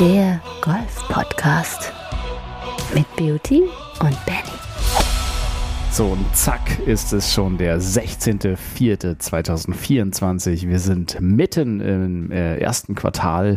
Der Golf-Podcast mit Beauty und Benny. So, und zack ist es schon der 16.04.2024. Wir sind mitten im ersten Quartal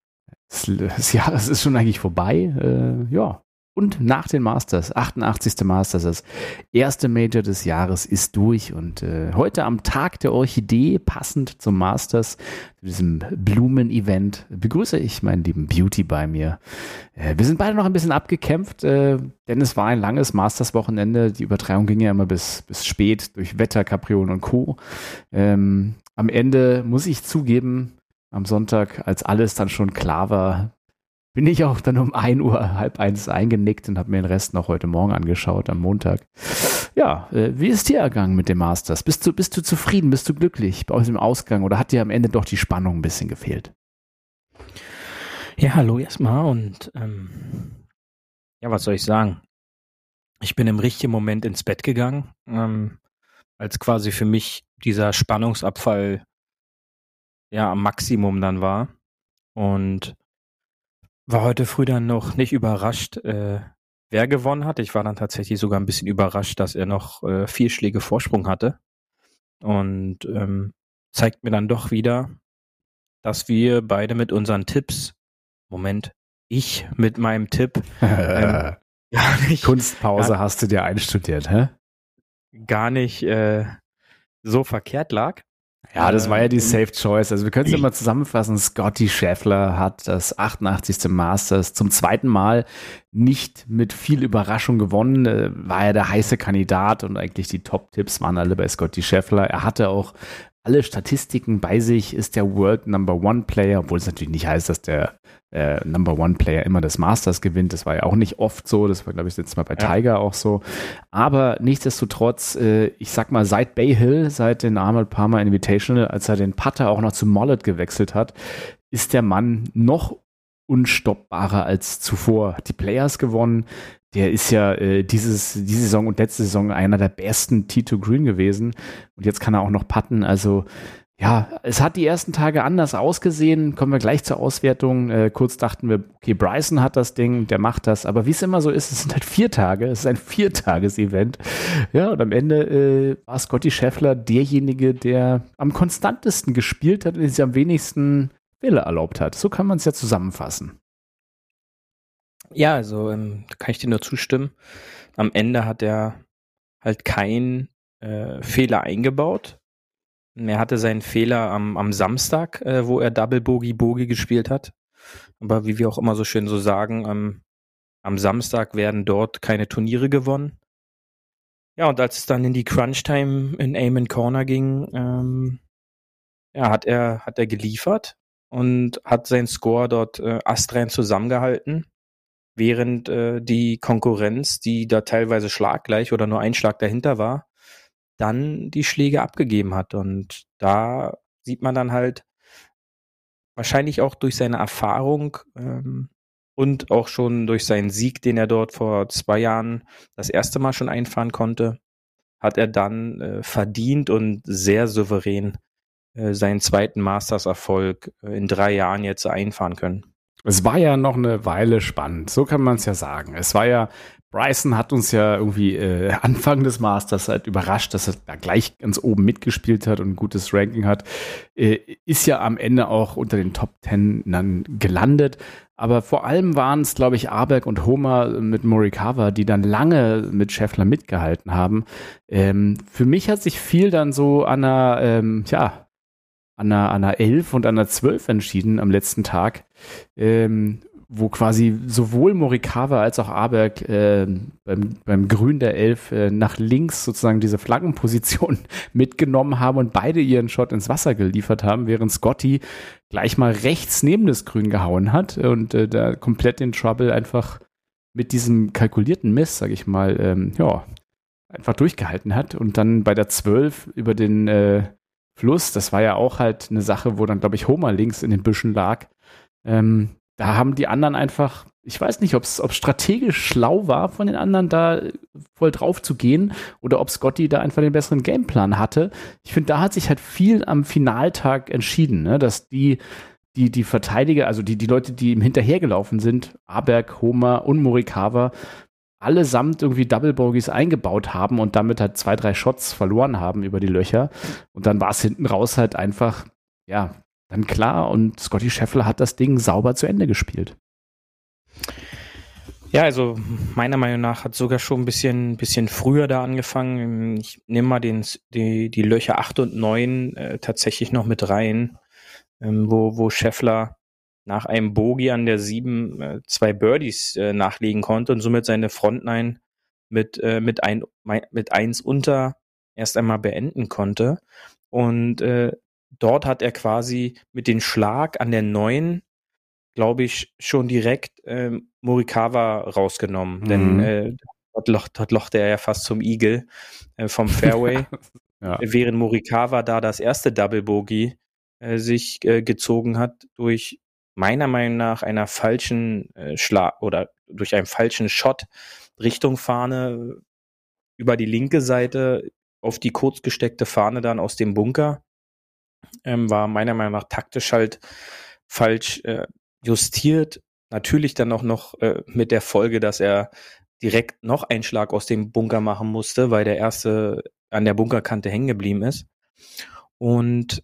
des Jahres, ist schon eigentlich vorbei. Und nach den Masters, 88. Masters, das erste Major des Jahres ist durch. Und heute am Tag der Orchidee, passend zum Masters, zu diesem Blumen-Event, begrüße ich meinen lieben Beauty bei mir. Wir sind beide noch ein bisschen abgekämpft, denn es war ein langes Masters-Wochenende. Die Übertragung ging ja immer bis spät durch Wetter, Kapriolen und Co. Am Ende muss ich zugeben, am Sonntag, als alles dann schon klar war, bin ich auch dann um 1 Uhr, halb 1 eingenickt und habe mir den Rest noch heute Morgen angeschaut, am Montag. Ja, wie ist dir ergangen mit dem Masters? Bist du zufrieden? Bist du glücklich aus dem Ausgang? Oder hat dir am Ende doch die Spannung ein bisschen gefehlt? Ja, hallo erstmal und was soll ich sagen? Ich bin im richtigen Moment ins Bett gegangen, als quasi für mich dieser Spannungsabfall am Maximum dann war, und war heute früh dann noch nicht überrascht, wer gewonnen hat. Ich war dann tatsächlich sogar ein bisschen überrascht, dass er noch 4 Schläge Vorsprung hatte. Und zeigt mir dann doch wieder, dass wir beide mit unseren Tipps, ich mit meinem Tipp, gar nicht, Kunstpause hast du dir einstudiert, hä? Gar nicht so verkehrt lag. Ja, das war ja die Safe Choice. Also wir können es ja mal zusammenfassen. Scottie Scheffler hat das 88. Masters zum zweiten Mal nicht mit viel Überraschung gewonnen. War ja der heiße Kandidat und eigentlich die Top-Tipps waren alle bei Scottie Scheffler. Er hatte auch alle Statistiken bei sich, ist der World Number One Player, obwohl es natürlich nicht heißt, dass der Number One Player immer das Masters gewinnt. Das war ja auch nicht oft so. Das war, glaube ich, jetzt mal bei Tiger auch so. Aber nichtsdestotrotz, ich sag mal, seit Bay Hill, seit den Arnold Palmer Invitational, als er den Putter auch noch zu Mollett gewechselt hat, ist der Mann noch unstoppbarer als zuvor. Hat die Players gewonnen. Der ist ja diese Saison und letzte Saison einer der besten T2 Green gewesen. Und jetzt kann er auch noch putten. Also ja, es hat die ersten Tage anders ausgesehen. Kommen wir gleich zur Auswertung. Kurz dachten wir, okay, Bryson hat das Ding, der macht das. Aber wie es immer so ist, es sind halt 4 Tage. Es ist ein 4-Tages-Event. Ja, und am Ende war Scottie Scheffler derjenige, der am konstantesten gespielt hat und sich am wenigsten Fehler erlaubt hat. So kann man es ja zusammenfassen. Ja, also da kann ich dir nur zustimmen. Am Ende hat er halt keinen Fehler eingebaut. Er hatte seinen Fehler am Samstag, wo er Double Bogey gespielt hat. Aber wie wir auch immer so schön so sagen, am Samstag werden dort keine Turniere gewonnen. Ja, und als es dann in die Crunch-Time in Amen Corner ging, hat er geliefert und hat seinen Score dort astrein zusammengehalten, während die Konkurrenz, die da teilweise schlaggleich oder nur ein Schlag dahinter war, dann die Schläge abgegeben hat. Und da sieht man dann halt wahrscheinlich auch durch seine Erfahrung und auch schon durch seinen Sieg, den er dort vor 2 Jahren das erste Mal schon einfahren konnte, hat er dann verdient und sehr souverän seinen zweiten Masters-Erfolg in 3 Jahren jetzt einfahren können. Es war ja noch eine Weile spannend, so kann man es ja sagen. Es war ja, Bryson hat uns ja irgendwie Anfang des Masters halt überrascht, dass er da gleich ganz oben mitgespielt hat und ein gutes Ranking hat. Ist ja am Ende auch unter den Top 10 dann gelandet. Aber vor allem waren es, glaube ich, Aberg und Homer mit Morikawa, die dann lange mit Scheffler mitgehalten haben. Für mich hat sich viel dann so an einer 11 und an einer 12 entschieden am letzten Tag, wo quasi sowohl Morikawa als auch Aberg beim Grün der 11 nach links sozusagen diese Flaggenposition mitgenommen haben und beide ihren Shot ins Wasser geliefert haben, während Scottie gleich mal rechts neben das Grün gehauen hat und da komplett den Trouble einfach mit diesem kalkulierten Miss, sag ich mal, einfach durchgehalten hat und dann bei der 12 über den Fluss, das war ja auch halt eine Sache, wo dann, glaube ich, Homer links in den Büschen lag. Da haben die anderen einfach, ich weiß nicht, ob es strategisch schlau war von den anderen, da voll drauf zu gehen oder ob Scottie da einfach den besseren Gameplan hatte. Ich finde, da hat sich halt viel am Finaltag entschieden, ne? Dass die die Verteidiger, also die Leute, die ihm hinterhergelaufen sind, Aberg, Homer und Morikawa, allesamt irgendwie Double Bogies eingebaut haben und damit halt 2, 3 Shots verloren haben über die Löcher. Und dann war es hinten raus halt einfach, ja, dann klar. Und Scottie Scheffler hat das Ding sauber zu Ende gespielt. Ja, also meiner Meinung nach hat sogar schon ein bisschen früher da angefangen. Ich nehme mal die Löcher 8 und 9 tatsächlich noch mit rein, wo Scheffler nach einem Bogey an der 7 2 Birdies nachlegen konnte und somit seine Frontline mit 1 unter erst einmal beenden konnte. Und dort hat er quasi mit dem Schlag an der 9, glaube ich, schon direkt Morikawa rausgenommen. Denn dort lochte er ja fast zum Eagle vom Fairway. Ja. Während Morikawa da das erste Double Bogey sich gezogen hat durch meiner Meinung nach einer falschen Schlag oder durch einen falschen Shot Richtung Fahne über die linke Seite auf die kurz gesteckte Fahne dann aus dem Bunker. War meiner Meinung nach taktisch halt falsch justiert. Natürlich dann auch noch mit der Folge, dass er direkt noch einen Schlag aus dem Bunker machen musste, weil der erste an der Bunkerkante hängen geblieben ist. Und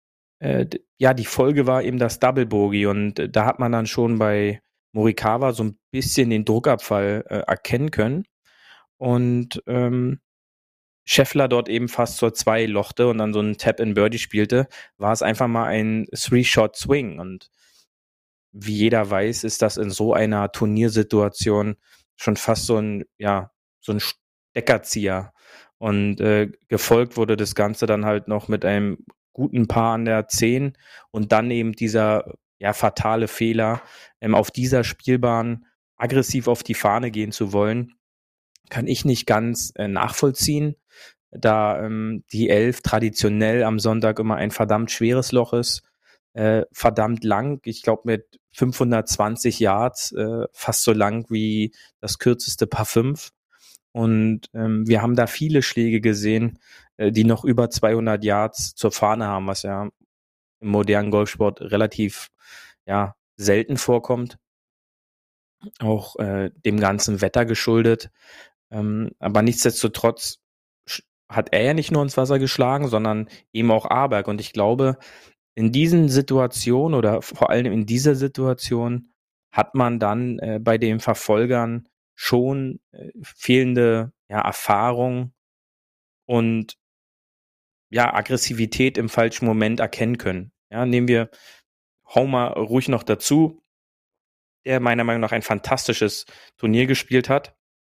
die Folge war eben das Double Bogey und da hat man dann schon bei Morikawa so ein bisschen den Druckabfall erkennen können und Scheffler dort eben fast zur 2 lochte und dann so einen Tap-in-Birdie spielte, war es einfach mal ein 3-Shot-Swing und wie jeder weiß, ist das in so einer Turniersituation schon fast so ein Steckerzieher und gefolgt wurde das Ganze dann halt noch mit einem guten Paar an der 10 und dann eben dieser fatale Fehler, auf dieser Spielbahn aggressiv auf die Fahne gehen zu wollen, kann ich nicht ganz nachvollziehen, da die 11 traditionell am Sonntag immer ein verdammt schweres Loch ist, verdammt lang, ich glaube mit 520 Yards, fast so lang wie das kürzeste Par 5. Und wir haben da viele Schläge gesehen, die noch über 200 Yards zur Fahne haben, was ja im modernen Golfsport relativ selten vorkommt. Auch dem ganzen Wetter geschuldet. Aber nichtsdestotrotz hat er ja nicht nur ins Wasser geschlagen, sondern eben auch Aberg. Und ich glaube, in diesen Situationen oder vor allem in dieser Situation hat man dann bei den Verfolgern schon fehlende Erfahrung und Aggressivität im falschen Moment erkennen können. Ja, nehmen wir Homer ruhig noch dazu, der meiner Meinung nach ein fantastisches Turnier gespielt hat.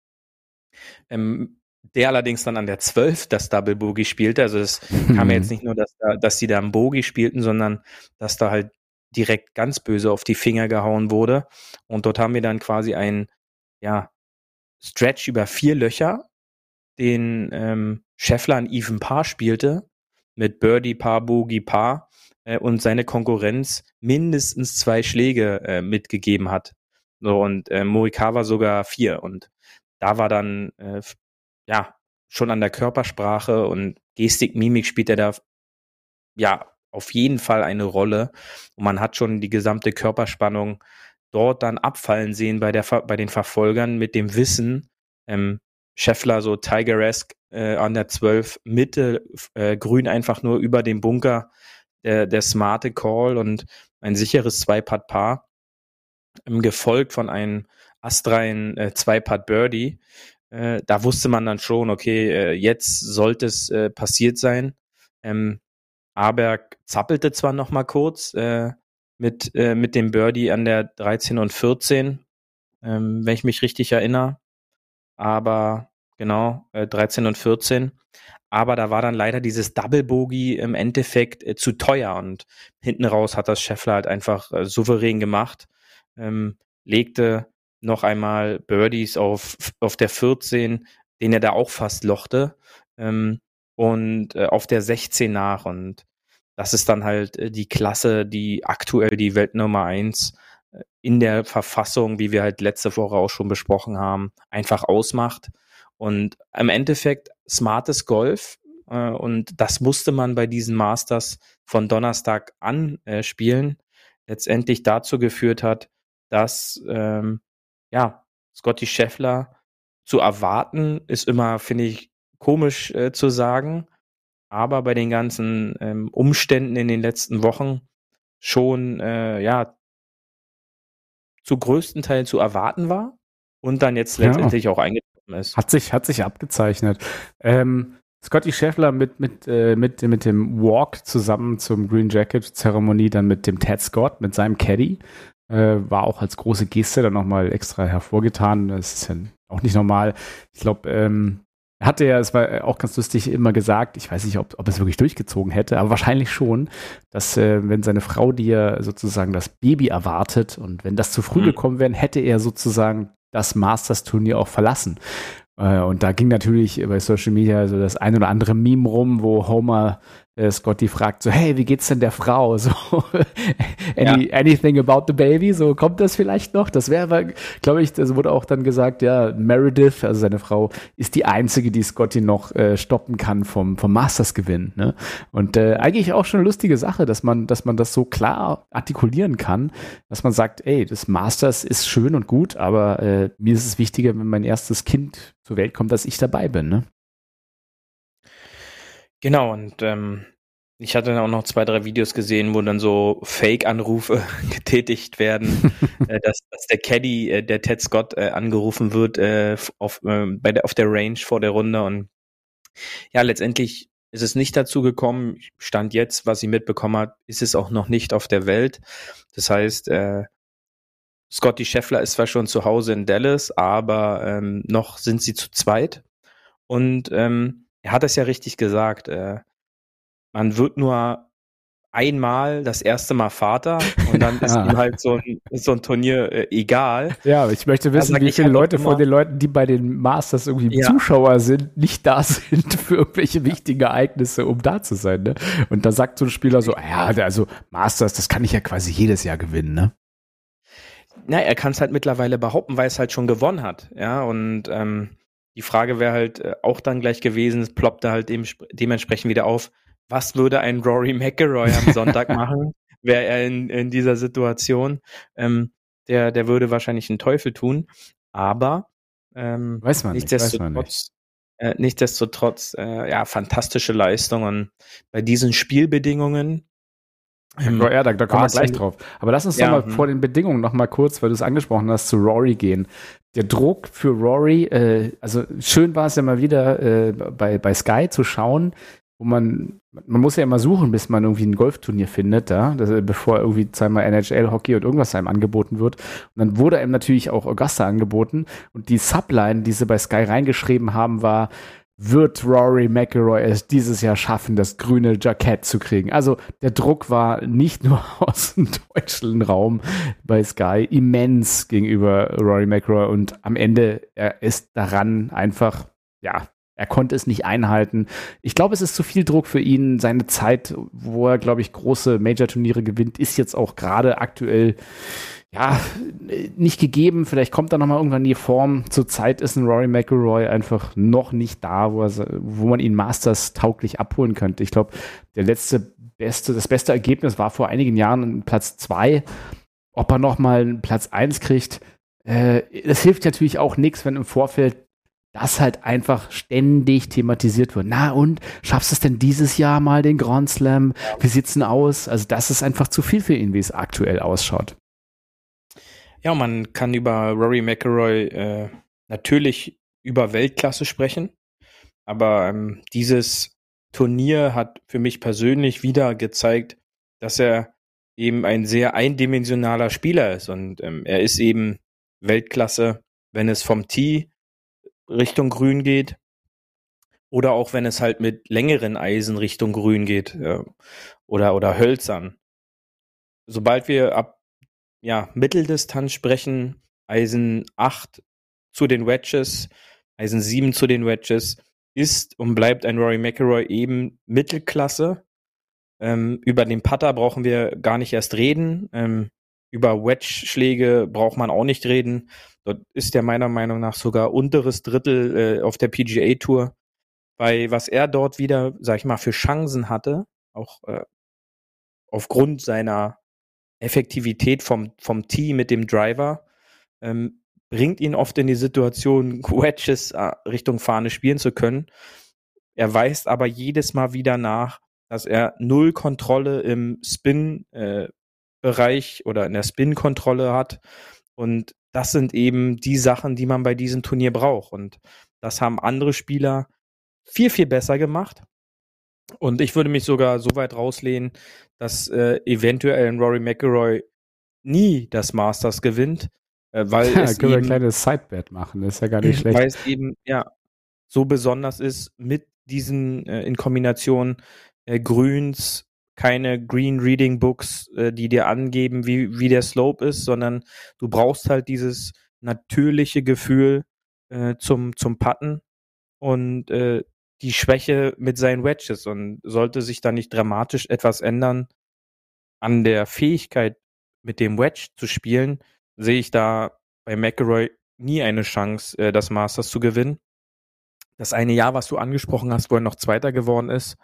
Der allerdings dann an der 12 das Double Bogey spielte. Also es kam ja jetzt nicht nur, dass die da einen Bogey spielten, sondern dass da halt direkt ganz böse auf die Finger gehauen wurde. Und dort haben wir dann quasi einen Stretch über 4 Löcher, den Scheffler ein Even Par spielte, mit Birdie, Par, Bogey, Par und seine Konkurrenz mindestens 2 Schläge mitgegeben hat. So, und Morikawa sogar 4. Und da war dann schon an der Körpersprache und Gestik, Mimik spielt er da auf jeden Fall eine Rolle. Und man hat schon die gesamte Körperspannung dort dann abfallen sehen bei den Verfolgern mit dem Wissen, Scheffler so Tiger-esque an der 12 Mitte, grün einfach nur über dem Bunker, der smarte Call und ein sicheres 2-Putt-Par, gefolgt von einem astreinen 2-Putt-Birdie. Da wusste man dann schon, okay, jetzt sollte es passiert sein. Aberg zappelte zwar noch mal kurz mit dem Birdie an der 13 und 14, wenn ich mich richtig erinnere. Aber genau, 13 und 14. Aber da war dann leider dieses Double Bogey im Endeffekt zu teuer und hinten raus hat das Scheffler halt einfach souverän gemacht. Legte noch einmal Birdies auf der 14, den er da auch fast lochte, und auf der 16 nach. Und das ist dann halt die Klasse, die aktuell die Weltnummer 1 in der Verfassung, wie wir halt letzte Woche auch schon besprochen haben, einfach ausmacht. Und im Endeffekt smartes Golf. Und das musste man bei diesen Masters von Donnerstag anspielen. letztendlich dazu geführt hat, dass Scottie Scheffler zu erwarten, ist immer, finde ich, komisch zu sagen, aber bei den ganzen Umständen in den letzten Wochen schon zu größten Teilen zu erwarten war und dann jetzt letztendlich auch eingetroffen ist. Hat sich abgezeichnet. Scottie Scheffler mit dem Walk zusammen zum Green Jacket Zeremonie, dann mit dem Ted Scott, mit seinem Caddy, war auch als große Geste dann nochmal extra hervorgetan. Das ist ja auch nicht normal. Ich glaube, er hatte ja, es war auch ganz lustig, immer gesagt, ich weiß nicht, ob es wirklich durchgezogen hätte, aber wahrscheinlich schon, dass wenn seine Frau, die ja sozusagen das Baby erwartet und wenn das zu früh gekommen wäre, hätte er sozusagen das Masters-Turnier auch verlassen. Und da ging natürlich bei Social Media so das ein oder andere Meme rum, wo Homer Scottie fragt so, hey, wie geht's denn der Frau? So, anything about the baby? So, kommt das vielleicht noch? Das wäre aber, glaube ich, das wurde auch dann gesagt, ja, Meredith, also seine Frau, ist die einzige, die Scottie noch stoppen kann vom Masters-Gewinn. Ne? Und eigentlich auch schon eine lustige Sache, dass man das so klar artikulieren kann, dass man sagt, ey, das Masters ist schön und gut, aber mir ist es wichtiger, wenn mein erstes Kind zur Welt kommt, dass ich dabei bin. Ne? Genau, und ich hatte dann auch noch 2, 3 Videos gesehen, wo dann so Fake-Anrufe getätigt werden, dass der Caddy, der Ted Scott, angerufen wird auf der Range vor der Runde. Und ja, letztendlich ist es nicht dazu gekommen. Stand jetzt, was sie mitbekommen hat, ist es auch noch nicht auf der Welt. Das heißt, Scottie Scheffler ist zwar schon zu Hause in Dallas, aber noch sind sie zu zweit. Und er hat es ja richtig gesagt, man wird nur einmal das erste Mal Vater und dann ist ihm halt so ein Turnier egal. Ja, ich möchte wissen, wie viele Leute von den Leuten, die bei den Masters irgendwie Zuschauer sind, nicht da sind für irgendwelche wichtigen Ereignisse, um da zu sein. Ne? Und da sagt so ein Spieler so, ja, also Masters, das kann ich ja quasi jedes Jahr gewinnen, ne? Na, er kann es halt mittlerweile behaupten, weil es halt schon gewonnen hat. Ja, und die Frage wäre halt auch dann gleich gewesen, es ploppte halt dementsprechend wieder auf, was würde ein Rory McIlroy am Sonntag machen, wäre er in dieser Situation? Der würde wahrscheinlich einen Teufel tun, aber weiß man nicht. Nichtsdestotrotz, fantastische Leistung und bei diesen Spielbedingungen ja, da kommen wir gleich drauf. Aber lass uns doch mal vor den Bedingungen noch mal kurz, weil du es angesprochen hast, zu Rory gehen. Der Druck für Rory, also schön war es ja mal wieder bei Sky zu schauen, wo man muss ja immer suchen, bis man irgendwie ein Golfturnier findet, bevor irgendwie zweimal NHL-Hockey und irgendwas einem angeboten wird. Und dann wurde einem natürlich auch Augusta angeboten. Und die Subline, die sie bei Sky reingeschrieben haben, war, wird Rory McIlroy es dieses Jahr schaffen, das grüne Jackett zu kriegen? Also der Druck war nicht nur aus dem deutschen Raum bei Sky immens gegenüber Rory McIlroy und am Ende, er ist daran einfach, er konnte es nicht einhalten. Ich glaube, es ist zu viel Druck für ihn. Seine Zeit, wo er, glaube ich, große Major-Turniere gewinnt, ist jetzt auch gerade aktuell nicht gegeben. Vielleicht kommt er noch mal irgendwann in die Form. Zurzeit ist ein Rory McIlroy einfach noch nicht da, wo man ihn Masters tauglich abholen könnte. Ich glaube, das beste Ergebnis war vor einigen Jahren Platz 2. Ob er noch mal einen Platz 1 kriegt, das hilft natürlich auch nichts, wenn im Vorfeld das halt einfach ständig thematisiert wird. Na und, schaffst du es denn dieses Jahr mal den Grand Slam? Wie sieht's denn aus? Also das ist einfach zu viel für ihn, wie es aktuell ausschaut. Ja, man kann über Rory McIlroy natürlich über Weltklasse sprechen, aber dieses Turnier hat für mich persönlich wieder gezeigt, dass er eben ein sehr eindimensionaler Spieler ist und er ist eben Weltklasse, wenn es vom Tee Richtung Grün geht oder auch wenn es halt mit längeren Eisen Richtung Grün geht oder Hölzern. Sobald wir ab Mitteldistanz sprechen, Eisen 8 zu den Wedges, Eisen 7 zu den Wedges, ist und bleibt ein Rory McIlroy eben Mittelklasse. Über den Putter brauchen wir gar nicht erst reden. Über Wedge-Schläge braucht man auch nicht reden. Dort ist er meiner Meinung nach sogar unteres Drittel auf der PGA-Tour. Bei was er dort wieder, sag ich mal, für Chancen hatte, auch aufgrund seiner Effektivität vom Tee mit dem Driver bringt ihn oft in die Situation, Wedges Richtung Fahne spielen zu können. Er weist aber jedes Mal wieder nach, dass er null Kontrolle im Spin-Bereich oder in der Spin-Kontrolle hat. Und das sind eben die Sachen, die man bei diesem Turnier braucht. Und das haben andere Spieler viel, viel besser gemacht. Und ich würde mich sogar so weit rauslehnen, dass eventuell ein Rory McIlroy nie das Masters gewinnt, weil es können wir ein eben, kleines Sidebet machen, das ist ja gar nicht schlecht. weil es eben so besonders ist mit diesen in Kombination Grüns, keine Green Reading Books, die dir angeben, wie der Slope ist, sondern du brauchst halt dieses natürliche Gefühl zum Putten und die Schwäche mit seinen Wedges. Und sollte sich da nicht dramatisch etwas ändern an der Fähigkeit, mit dem Wedge zu spielen, sehe ich da bei McIlroy nie eine Chance, das Masters zu gewinnen. Das eine Jahr, was du angesprochen hast, wo er noch Zweiter geworden ist,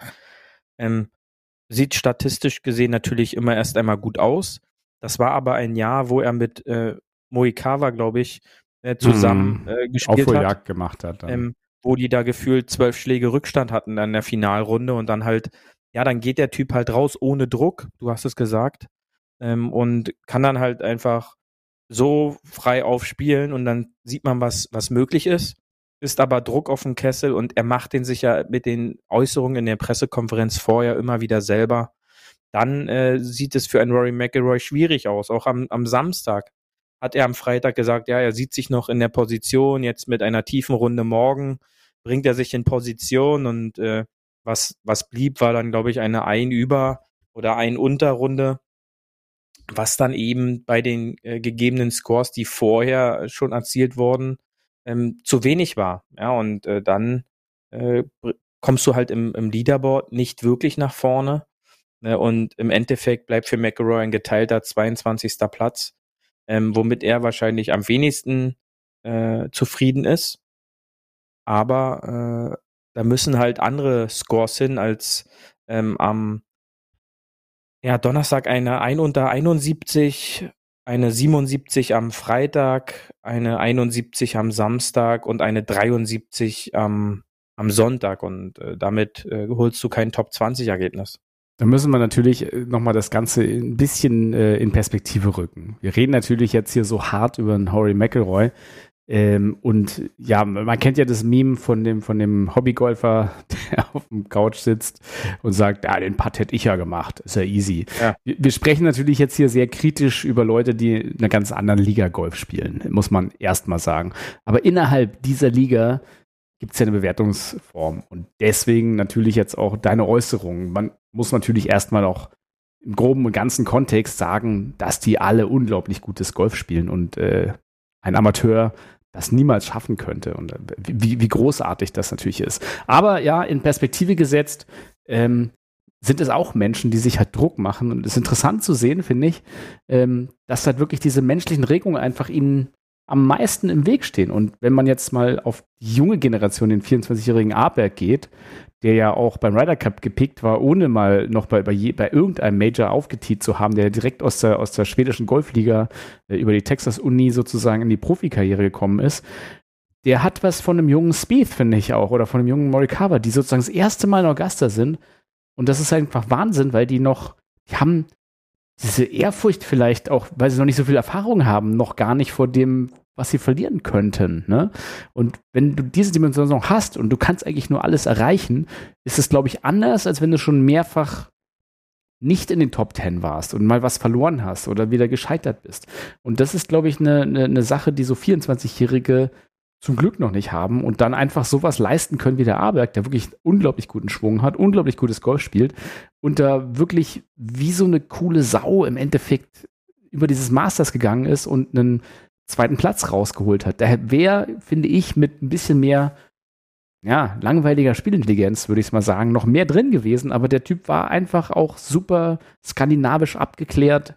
sieht statistisch gesehen natürlich immer erst einmal gut aus. Das war aber ein Jahr, wo er mit Morikawa, glaube ich, zusammen gespielt hat. Aufholjagd gemacht hat. Wo die da gefühlt 12 Schläge Rückstand hatten in der Finalrunde und dann halt, dann geht der Typ halt raus ohne Druck, du hast es gesagt, und kann dann halt einfach so frei aufspielen und dann sieht man, was möglich ist aber Druck auf dem Kessel und er macht den sich ja mit den Äußerungen in der Pressekonferenz vorher immer wieder selber. Dann sieht es für einen Rory McIlroy schwierig aus. Auch am Samstag hat er am Freitag gesagt, er sieht sich noch in der Position, jetzt mit einer tiefen Runde morgen bringt er sich in Position und was blieb, war dann, glaube ich, eine Ein-Über- oder Ein-Unter-Runde, was dann eben bei den gegebenen Scores, die vorher schon erzielt wurden, zu wenig war. Ja, und dann kommst du halt im Leaderboard nicht wirklich nach vorne. Ne, und im Endeffekt bleibt für McIlroy ein geteilter 22. Platz, womit er wahrscheinlich am wenigsten zufrieden ist. Aber da müssen halt andere Scores hin als am Donnerstag eine 1 unter 71, eine 77 am Freitag, eine 71 am Samstag und eine 73 am Sonntag. Und damit holst du kein Top-20-Ergebnis. Da müssen wir natürlich nochmal das Ganze ein bisschen in Perspektive rücken. Wir reden natürlich jetzt hier so hart über einen Rory McIlroy. Und ja, man kennt ja das Meme von dem Hobbygolfer, der auf dem Couch sitzt und sagt, den Putt hätte ich ja gemacht, ist ja easy. Ja. Wir sprechen natürlich jetzt hier sehr kritisch über Leute, die in einer ganz anderen Liga Golf spielen, muss man erst mal sagen. Aber innerhalb dieser Liga gibt es ja eine Bewertungsform und deswegen natürlich jetzt auch deine Äußerungen. Man muss natürlich erstmal auch im groben und ganzen Kontext sagen, dass die alle unglaublich gutes Golf spielen und ein Amateur das niemals schaffen könnte und wie großartig das natürlich ist. Aber ja, in Perspektive gesetzt sind es auch Menschen, die sich halt Druck machen und es ist interessant zu sehen, finde ich, dass halt wirklich diese menschlichen Regungen einfach ihnen am meisten im Weg stehen. Und wenn man jetzt mal auf die junge Generation, den 24-jährigen Aberg geht, der ja auch beim Ryder Cup gepickt war, ohne mal noch bei irgendeinem Major aufgetiet zu haben, der direkt aus der schwedischen Golfliga über die Texas Uni sozusagen in die Profikarriere gekommen ist, der hat was von einem jungen Spieth, finde ich auch, oder von einem jungen Morikawa, die sozusagen das erste Mal in Augusta sind. Und das ist einfach Wahnsinn, weil die haben diese Ehrfurcht vielleicht auch, weil sie noch nicht so viel Erfahrung haben, noch gar nicht vor dem, was sie verlieren könnten. Ne? Und wenn du diese Dimension noch hast und du kannst eigentlich nur alles erreichen, ist es, glaube ich, anders, als wenn du schon mehrfach nicht in den Top 10 warst und mal was verloren hast oder wieder gescheitert bist. Und das ist, glaube ich, eine Sache, die so 24-Jährige zum Glück noch nicht haben und dann einfach sowas leisten können wie der Aberg, der wirklich unglaublich guten Schwung hat, unglaublich gutes Golf spielt und da wirklich wie so eine coole Sau im Endeffekt über dieses Masters gegangen ist und einen zweiten Platz rausgeholt hat. Daher wäre, finde ich, mit ein bisschen mehr langweiliger Spielintelligenz, würde ich es mal sagen, noch mehr drin gewesen, aber der Typ war einfach auch super skandinavisch abgeklärt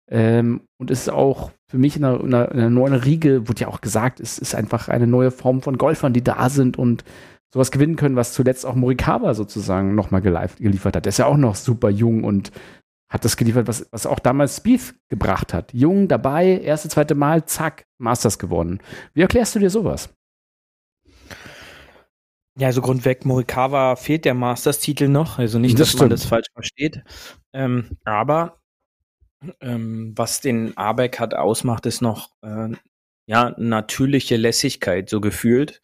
und ist auch für mich in einer neuen Riege, wurde ja auch gesagt, es ist einfach eine neue Form von Golfern, die da sind und sowas gewinnen können, was zuletzt auch Morikawa sozusagen nochmal geliefert hat. Der ist ja auch noch super jung und hat das geliefert, was auch damals Spieth gebracht hat. Jung dabei, erste, zweite Mal, zack, Masters gewonnen. Wie erklärst du dir sowas? Ja, also grundweg, Morikawa fehlt der Masters-Titel noch, also nicht, dass man das falsch versteht. Aber was den Abeck hat ausmacht, ist noch natürliche Lässigkeit, so gefühlt.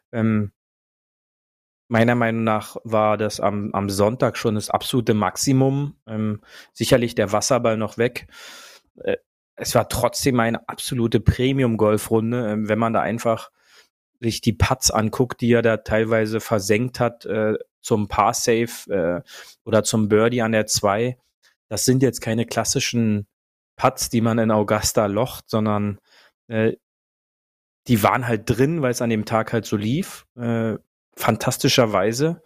Meiner Meinung nach war das am Sonntag schon das absolute Maximum. Sicherlich der Wasserball noch weg. Es war trotzdem eine absolute Premium-Golfrunde, wenn man da einfach sich die Putts anguckt, die er da teilweise versenkt hat zum Par-Save oder zum Birdie an der 2. Das sind jetzt keine klassischen Putts, die man in Augusta locht, sondern die waren halt drin, weil es an dem Tag halt so lief. Fantastischerweise.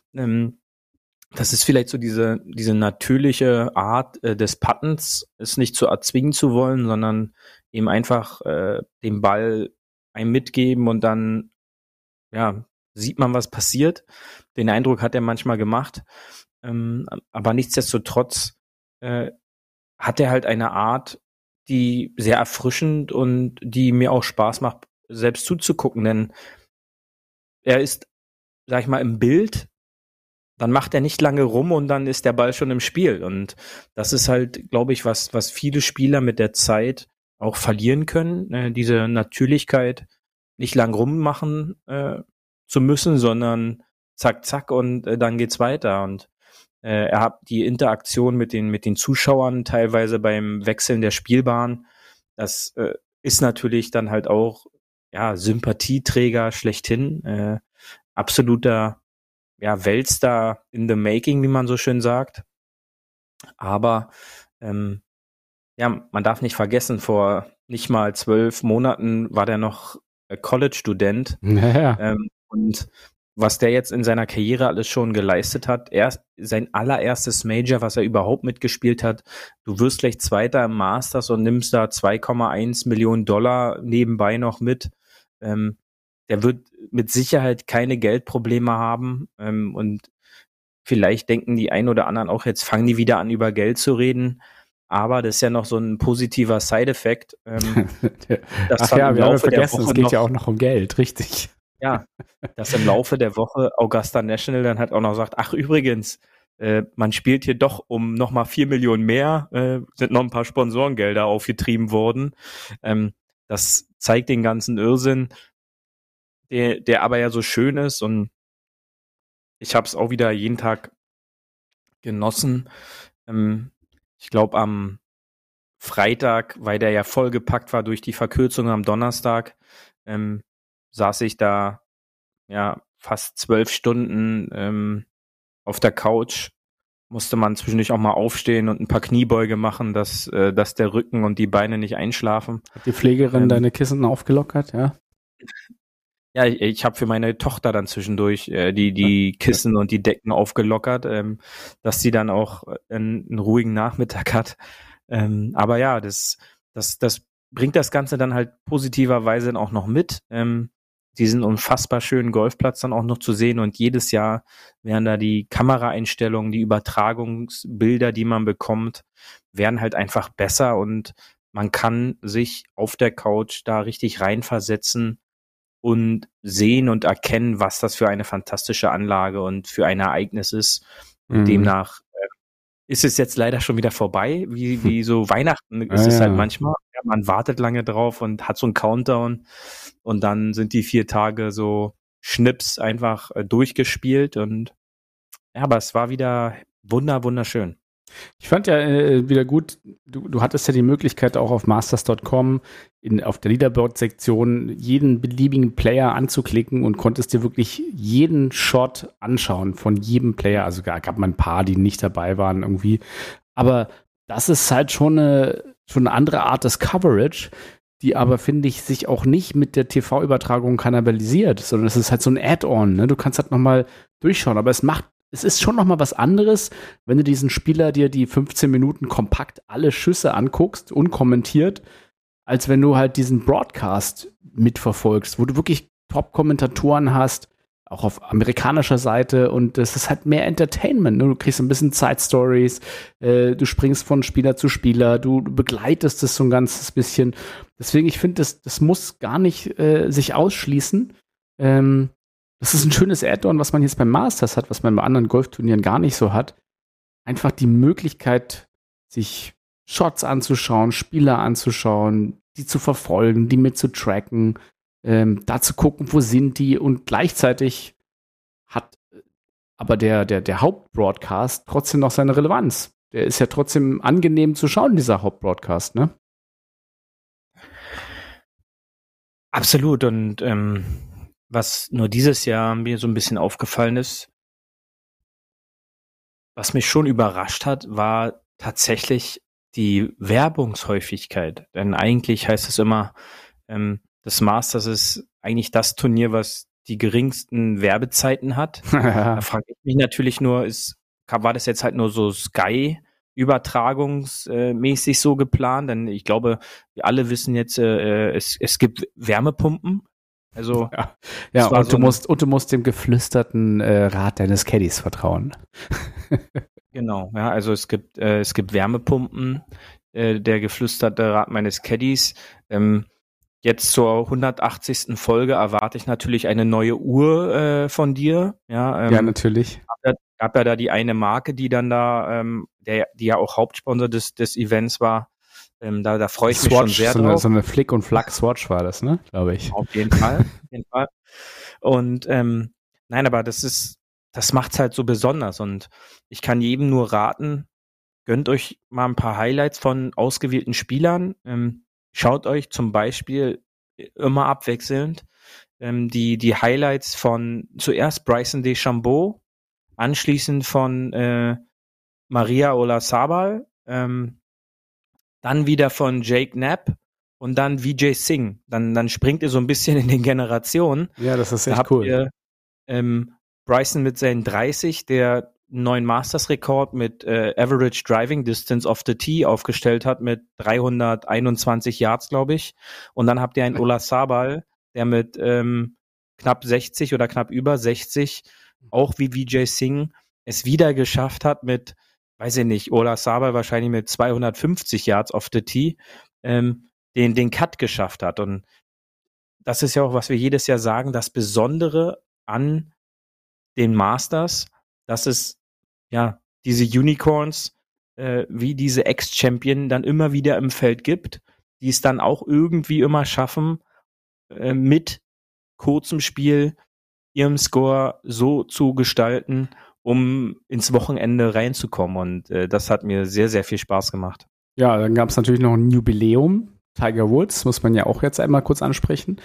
Das ist vielleicht so diese natürliche Art des Puttens, es nicht zu erzwingen zu wollen, sondern eben einfach den Ball einem mitgeben und dann sieht man, was passiert. Den Eindruck hat er manchmal gemacht. Aber nichtsdestotrotz hat er halt eine Art, die sehr erfrischend und die mir auch Spaß macht, selbst zuzugucken, denn er ist, sag ich mal, im Bild, dann macht er nicht lange rum und dann ist der Ball schon im Spiel. Und das ist halt, glaube ich, was viele Spieler mit der Zeit auch verlieren können, diese Natürlichkeit, nicht lang rummachen zu müssen, sondern zack, zack und dann geht's weiter. Und er hat die Interaktion mit den Zuschauern teilweise beim Wechseln der Spielbahn. Das ist natürlich dann halt auch Sympathieträger schlechthin. Absoluter Weltstar in the making, wie man so schön sagt. Aber man darf nicht vergessen, vor nicht mal 12 Monaten war der noch College-Student. Ja. Und was der jetzt in seiner Karriere alles schon geleistet hat, sein allererstes Major, was er überhaupt mitgespielt hat, du wirst gleich Zweiter im Masters und nimmst da $2,1 Millionen nebenbei noch mit. Der wird mit Sicherheit keine Geldprobleme haben und vielleicht denken die einen oder anderen auch, jetzt fangen die wieder an, über Geld zu reden. Aber das ist ja noch so ein positiver Side-Effekt. Wir haben vergessen, es geht ja auch noch um Geld, richtig. Ja, dass im Laufe der Woche Augusta National dann halt auch noch sagt, ach übrigens, man spielt hier doch um nochmal 4 Millionen mehr, sind noch ein paar Sponsorengelder aufgetrieben worden. Das zeigt den ganzen Irrsinn, der aber ja so schön ist, und ich habe es auch wieder jeden Tag genossen. Ich glaube am Freitag, weil der ja vollgepackt war durch die Verkürzung am Donnerstag, saß ich da fast 12 Stunden auf der Couch. Musste man zwischendurch auch mal aufstehen und ein paar Kniebeuge machen, dass der Rücken und die Beine nicht einschlafen. Hat die Pflegerin deine Kissen aufgelockert, ja? Ja, ich habe für meine Tochter dann zwischendurch die Kissen und die Decken aufgelockert, dass sie dann auch einen ruhigen Nachmittag hat. Aber ja, das bringt das Ganze dann halt positiverweise auch noch mit. Diesen unfassbar schönen Golfplatz dann auch noch zu sehen, und jedes Jahr werden da die Kameraeinstellungen, die Übertragungsbilder, die man bekommt, werden halt einfach besser, und man kann sich auf der Couch da richtig reinversetzen und sehen und erkennen, was das für eine fantastische Anlage und für ein Ereignis ist. Und demnach ist es jetzt leider schon wieder vorbei, wie so Weihnachten ist es halt manchmal. Ja, man wartet lange drauf und hat so einen Countdown, und dann sind die 4 Tage so Schnips einfach durchgespielt, und aber es war wieder wunderschön. Ich fand ja wieder gut, du hattest ja die Möglichkeit auch auf masters.com auf der Leaderboard-Sektion jeden beliebigen Player anzuklicken und konntest dir wirklich jeden Shot anschauen von jedem Player. Also gab mal ein paar, die nicht dabei waren irgendwie. Aber das ist halt schon eine andere Art des Coverage, die aber, finde ich, sich auch nicht mit der TV-Übertragung kannibalisiert, sondern es ist halt so ein Add-on. Ne? Du kannst halt nochmal durchschauen, aber es ist schon noch mal was anderes, wenn du diesen Spieler dir die 15 Minuten kompakt alle Schüsse anguckst, unkommentiert, als wenn du halt diesen Broadcast mitverfolgst, wo du wirklich Top-Kommentatoren hast. auch auf amerikanischer Seite und es ist halt mehr Entertainment. Ne? Du kriegst ein bisschen Side-Stories, du springst von Spieler zu Spieler, du begleitest es so ein ganzes bisschen. Deswegen, ich finde, das muss gar nicht sich ausschließen. Das ist ein schönes Add-on, was man jetzt beim Masters hat, was man bei anderen Golfturnieren gar nicht so hat. Einfach die Möglichkeit, sich Shots anzuschauen, Spieler anzuschauen, die zu verfolgen, die mitzutracken, da zu gucken, wo sind die und gleichzeitig hat aber der Hauptbroadcast trotzdem noch seine Relevanz. Der ist ja trotzdem angenehm zu schauen, dieser Hauptbroadcast, ne? Absolut. Und was nur dieses Jahr mir so ein bisschen aufgefallen ist, was mich schon überrascht hat, war tatsächlich die Werbungshäufigkeit. Denn eigentlich heißt es immer, das Masters ist eigentlich das Turnier, was die geringsten Werbezeiten hat. Da frage ich mich natürlich nur, war das jetzt halt nur so Sky-übertragungsmäßig so geplant? Denn ich glaube, wir alle wissen jetzt, es gibt Wärmepumpen. Also ja und du musst dem geflüsterten Rat deines Caddies vertrauen. Genau, ja, also es gibt Wärmepumpen, der geflüsterte Rat meines Caddies. Jetzt zur 180. Folge erwarte ich natürlich eine neue Uhr von dir. Ja, natürlich. Gab ja da die eine Marke, die dann da, die ja auch Hauptsponsor des Events war. Da freue ich mich schon sehr drauf. So eine Flick- und Flack-Swatch war das, ne? Glaube ich. Auf jeden Fall. Und nein, aber das macht's halt so besonders. Und ich kann jedem nur raten, gönnt euch mal ein paar Highlights von ausgewählten Spielern. Schaut euch zum Beispiel immer abwechselnd die Highlights von zuerst Bryson DeChambeau, anschließend von Maria Olarzábal, dann wieder von Jake Knapp und dann Vijay Singh. Dann springt ihr so ein bisschen in den Generationen. Ja, das ist echt cool. Ihr, Bryson mit seinen 30, der einen neuen Masters-Rekord mit Average Driving Distance off the Tee aufgestellt hat mit 321 Yards, glaube ich. Und dann habt ihr einen Olarzábal, der mit knapp 60 oder knapp über 60, auch wie Vijay Singh, es wieder geschafft hat mit, weiß ich nicht, Olarzábal wahrscheinlich mit 250 Yards off the Tee, den Cut geschafft hat. Und das ist ja auch, was wir jedes Jahr sagen, das Besondere an den Masters, dass es ja diese Unicorns wie diese Ex-Champion dann immer wieder im Feld gibt, die es dann auch irgendwie immer schaffen, mit kurzem Spiel ihrem Score so zu gestalten, um ins Wochenende reinzukommen. Und das hat mir sehr, sehr viel Spaß gemacht. Ja, dann gab es natürlich noch ein Jubiläum. Tiger Woods, muss man ja auch jetzt einmal kurz ansprechen,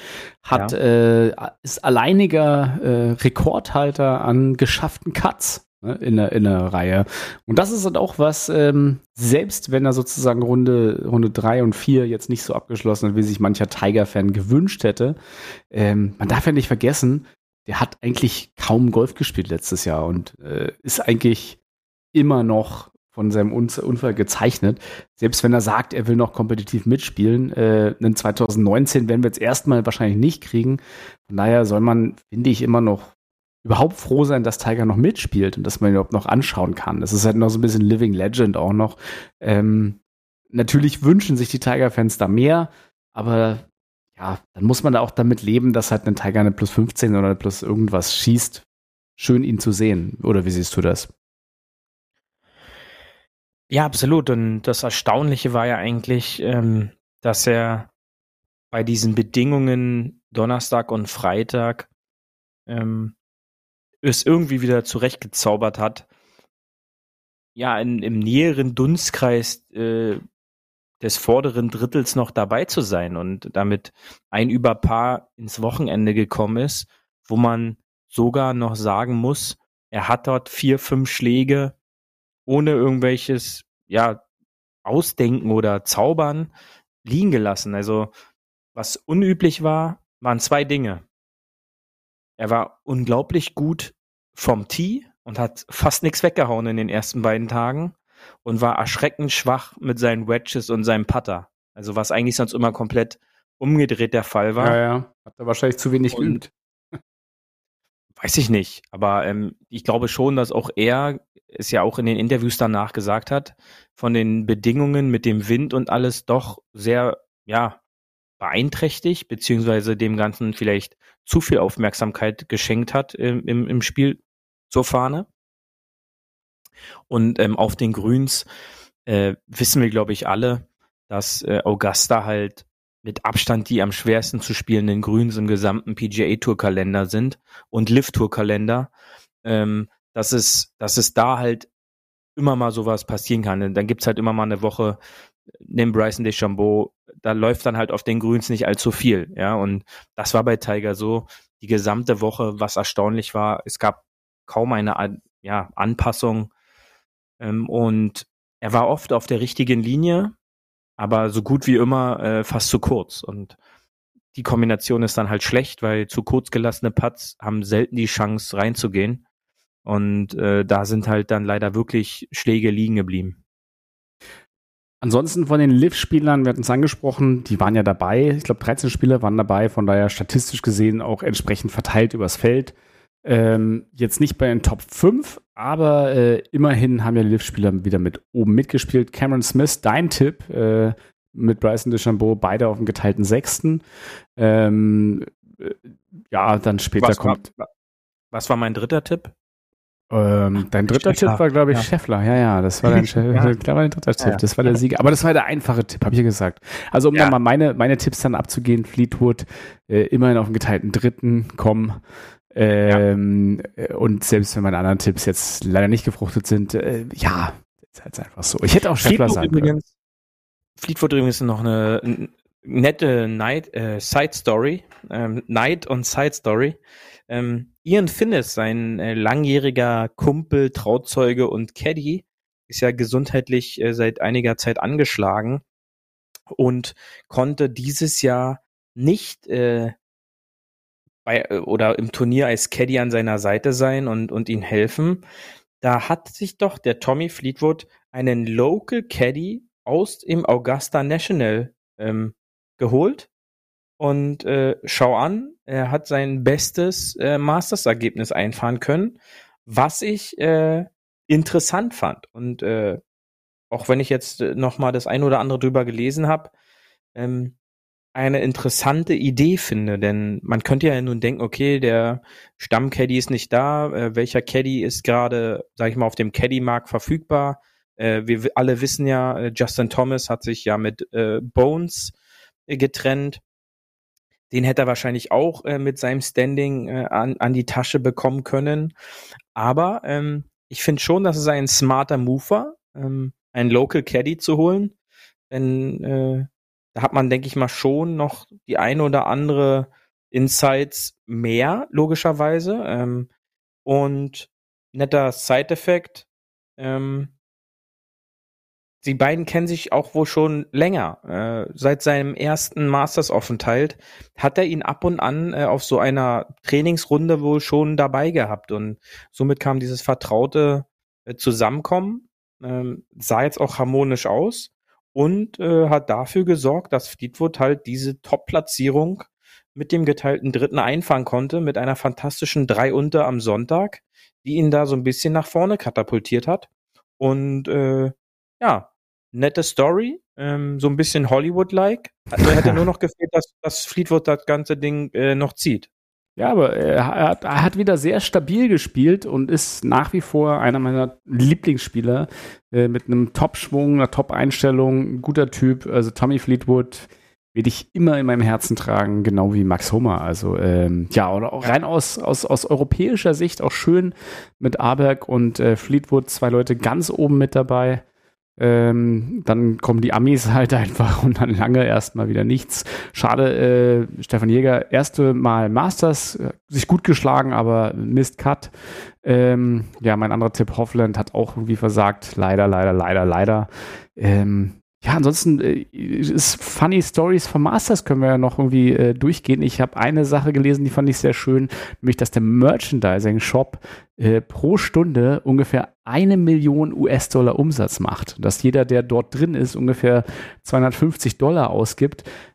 ist alleiniger Rekordhalter an geschafften Cuts, ne, in der Reihe. Und das ist halt auch was, selbst wenn er sozusagen Runde 3 und 4 jetzt nicht so abgeschlossen hat, wie sich mancher Tiger-Fan gewünscht hätte, man darf ja nicht vergessen, der hat eigentlich kaum Golf gespielt letztes Jahr und ist eigentlich immer noch von seinem Unfall gezeichnet. Selbst wenn er sagt, er will noch kompetitiv mitspielen, in 2019 werden wir jetzt erstmal wahrscheinlich nicht kriegen. Von daher soll man, finde ich, immer noch überhaupt froh sein, dass Tiger noch mitspielt und dass man ihn überhaupt noch anschauen kann. Das ist halt noch so ein bisschen Living Legend auch noch. Natürlich wünschen sich die Tiger-Fans da mehr, aber ja, dann muss man da auch damit leben, dass halt ein Tiger eine plus 15 oder plus irgendwas schießt. Schön, ihn zu sehen. Oder wie siehst du das? Ja, absolut. Und das Erstaunliche war ja eigentlich, dass er bei diesen Bedingungen Donnerstag und Freitag es irgendwie wieder zurechtgezaubert hat, ja, im näheren Dunstkreis des vorderen Drittels noch dabei zu sein und damit ein Überpaar ins Wochenende gekommen ist, wo man sogar noch sagen muss, er hat dort 4, 5 Schläge ohne irgendwelches, ja, Ausdenken oder Zaubern liegen gelassen. Also, was unüblich war, waren 2 Dinge. Er war unglaublich gut vom Tee und hat fast nichts weggehauen in den ersten beiden Tagen und war erschreckend schwach mit seinen Wedges und seinem Putter. Also, was eigentlich sonst immer komplett umgedreht der Fall war. Ja. Hat er wahrscheinlich zu wenig geübt. Weiß ich nicht, aber ich glaube schon, dass auch er es ja auch in den Interviews danach gesagt hat, von den Bedingungen mit dem Wind und alles doch sehr, ja, beeinträchtigt, beziehungsweise dem Ganzen vielleicht zu viel Aufmerksamkeit geschenkt hat im Spiel zur Fahne. Und auf den Grüns wissen wir, glaube ich, alle, dass Augusta halt mit Abstand die am schwersten zu spielenden Grüns im gesamten PGA-Tour-Kalender sind und Live-Tour-Kalender, dass es da halt immer mal sowas passieren kann. Dann gibt's halt immer mal eine Woche, nimm Bryson DeChambeau, da läuft dann halt auf den Grüns nicht allzu viel, ja, und das war bei Tiger so, die gesamte Woche, was erstaunlich war, es gab kaum eine Anpassung, und er war oft auf der richtigen Linie, aber so gut wie immer fast zu kurz. Und die Kombination ist dann halt schlecht, weil zu kurz gelassene Putts haben selten die Chance reinzugehen. Und da sind halt dann leider wirklich Schläge liegen geblieben. Ansonsten von den Liv-Spielern, wir hatten es angesprochen, die waren ja dabei. Ich glaube, 13 Spieler waren dabei, von daher statistisch gesehen auch entsprechend verteilt übers Feld. Jetzt nicht bei den Top 5, aber immerhin haben ja die Liv-Spieler wieder mit oben mitgespielt. Cameron Smith, dein Tipp, mit Bryson DeChambeau, beide auf dem geteilten 6. Dann später kommt. Was war mein dritter Tipp? Dein dritter Scheffler. Tipp war, glaube ich, Scheffler. Ja, das war dein dritter Tipp. Das war der Sieger. Aber das war der einfache Tipp, habe ich ja gesagt. Also um dann mal meine Tipps dann abzugehen, Fleetwood immerhin auf dem geteilten 3. kommen. Und selbst wenn meine anderen Tipps jetzt leider nicht gefruchtet sind, ist halt einfach so. Ich hätte auch Scheffler sagen können. Fleetwood übrigens noch eine nette Side-Story. Night- und Side-Story. Ian Finnis, sein langjähriger Kumpel, Trauzeuge und Caddy, ist ja gesundheitlich seit einiger Zeit angeschlagen und konnte dieses Jahr nicht im Turnier als Caddy an seiner Seite sein und ihm helfen. Da hat sich doch der Tommy Fleetwood einen Local Caddy aus dem Augusta National geholt. Und schau an, er hat sein bestes Masters-Ergebnis einfahren können, was ich interessant fand. Und auch wenn ich jetzt noch mal das ein oder andere drüber gelesen habe, eine interessante Idee finde. Denn man könnte ja nun denken, okay, der Stamm-Caddy ist nicht da. Welcher Caddy ist gerade, sag ich mal, auf dem Caddy-Markt verfügbar? Wir alle wissen ja, Justin Thomas hat sich ja mit Bones getrennt. Den hätte er wahrscheinlich auch mit seinem Standing an die Tasche bekommen können. Aber ich finde schon, dass es ein smarter Move war, einen Local Caddy zu holen. Denn da hat man, denke ich mal, schon noch die eine oder andere Insights mehr, logischerweise. Und netter Side-Effekt. Die beiden kennen sich auch wohl schon länger. Seit seinem ersten Masters-Aufenthalt hat er ihn ab und an auf so einer Trainingsrunde wohl schon dabei gehabt. Und somit kam dieses vertraute Zusammenkommen, sah jetzt auch harmonisch aus und hat dafür gesorgt, dass Fleetwood halt diese Top-Platzierung mit dem geteilten 3. einfahren konnte, mit einer fantastischen 3 unter am Sonntag, die ihn da so ein bisschen nach vorne katapultiert hat. Und nette Story, so ein bisschen Hollywood-like. Also hätte nur noch gefehlt, dass Fleetwood das ganze Ding noch zieht. Ja, aber er hat wieder sehr stabil gespielt und ist nach wie vor einer meiner Lieblingsspieler mit einem Top-Schwung, einer Top-Einstellung, ein guter Typ. Also Tommy Fleetwood werde ich immer in meinem Herzen tragen, genau wie Max Homer. Also und auch rein aus europäischer Sicht auch schön mit Aberg und Fleetwood, 2 Leute ganz oben mit dabei. Dann kommen die Amis halt einfach und dann lange erstmal wieder nichts. Schade, Stefan Jäger, erste Mal Masters, sich gut geschlagen, aber Mist Cut. Mein anderer Tipp, Hovland, hat auch irgendwie versagt. Leider. Ansonsten ist Funny Stories vom Masters können wir ja noch irgendwie durchgehen. Ich habe eine Sache gelesen, die fand ich sehr schön, nämlich, dass der Merchandising-Shop pro Stunde ungefähr 1 Million US-Dollar Umsatz macht. Dass jeder, der dort drin ist, ungefähr $250 ausgibt.